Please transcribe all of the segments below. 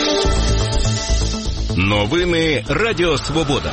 Новини Радіо Свобода.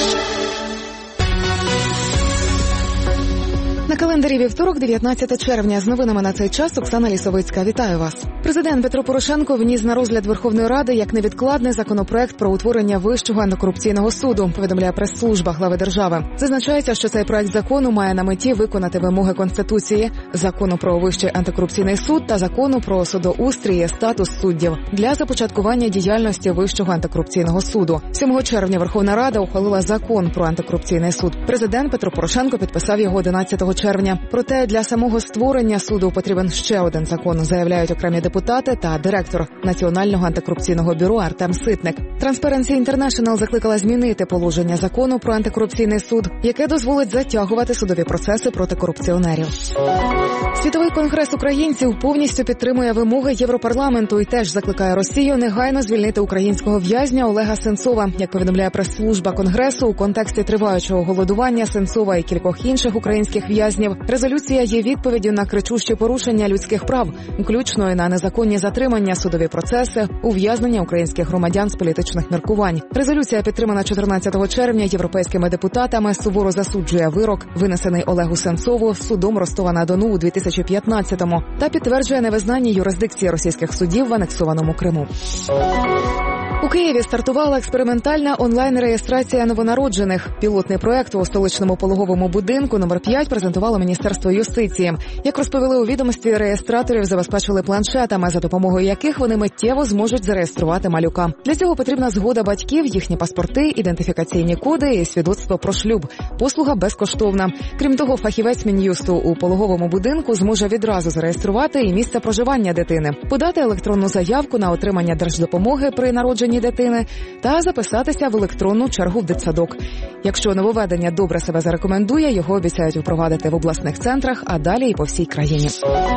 На календарі вівторок, 19 червня. З новинами на цей час Оксана Лісовицька. Вітаю вас. Президент Петро Порошенко вніс на розгляд Верховної Ради як невідкладний законопроект про утворення Вищого антикорупційного суду, повідомляє прес-служба глави держави. Зазначається, що цей проект закону має на меті виконати вимоги Конституції, Закону про Вищий антикорупційний суд та Закону про судоустрій і статус суддів для започаткування діяльності Вищого антикорупційного суду. 7 червня Верховна Рада ухвалила Закон про антикорупційний суд. Президент Петро Порошенко підписав його 11 червня. Проте для самого створення суду потрібен ще один закон, заявляють окремі депутати та директор Національного антикорупційного бюро Артем Ситник. Transparency International закликала змінити положення Закону про антикорупційний суд, яке дозволить затягувати судові процеси проти корупціонерів. Світовий конгрес українців повністю підтримує вимоги Європарламенту і теж закликає Росію негайно звільнити українського в'язня Олега Сенцова. Як повідомляє прес-служба Конгресу, у контексті триваючого голодування Сенцова і кількох інших українських в'язнів, резолюція є відповіддю на кричущі порушення людських прав, включно і на незаконні затримання, судові процеси, ув'язнення українських громадян з політичних міркувань. Резолюція, підтримана 14 червня європейськими депутатами, суворо засуджує вирок, винесений Олегу Сенцову судом Ростова-на-Дону у 2015-му, та підтверджує невизнання юрисдикції російських судів в анексованому Криму. У Києві стартувала експериментальна онлайн-реєстрація новонароджених. Пілотний проект у столичному пологовому будинку номер 5 презентувало Міністерство юстиції. Як розповіли у відомстві, реєстраторів забезпечили планшетами, за допомогою яких вони миттєво зможуть зареєструвати малюка. Для цього потрібна згода батьків, їхні паспорти, ідентифікаційні коди і свідоцтво про шлюб. Послуга безкоштовна. Крім того, фахівець Мін'юсту у пологовому будинку зможе відразу зареєструвати і місце проживання дитини, подати електронну заявку на отримання держдопомоги при народженні дитини та записатися в електронну чергу в дитсадок. Якщо нововведення добре себе зарекомендує, його обіцяють впровадити в обласних центрах, а далі і по всій країні.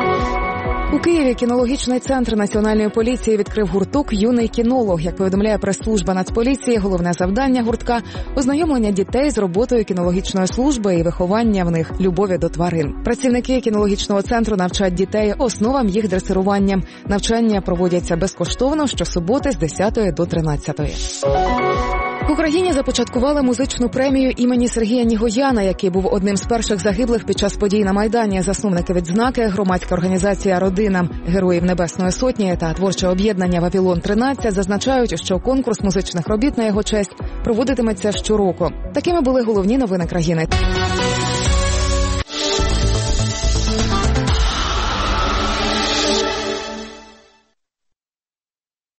У Києві кінологічний центр Національної поліції відкрив гурток «Юний кінолог». Як повідомляє прес-служба Нацполіції, головне завдання гуртка – ознайомлення дітей з роботою кінологічної служби і виховання в них любові до тварин. Працівники кінологічного центру навчать дітей основам їх дресирування. Навчання проводяться безкоштовно щосуботи з 10 до 13. В Україні започаткували музичну премію імені Сергія Нігояна, який був одним з перших загиблих під час подій на Майдані. Засновники відзнаки, громадська організація «Родина Героїв Небесної Сотні» та творче об'єднання «Вавилон-13» зазначають, що конкурс музичних робіт на його честь проводитиметься щороку. Такими були головні новини країни.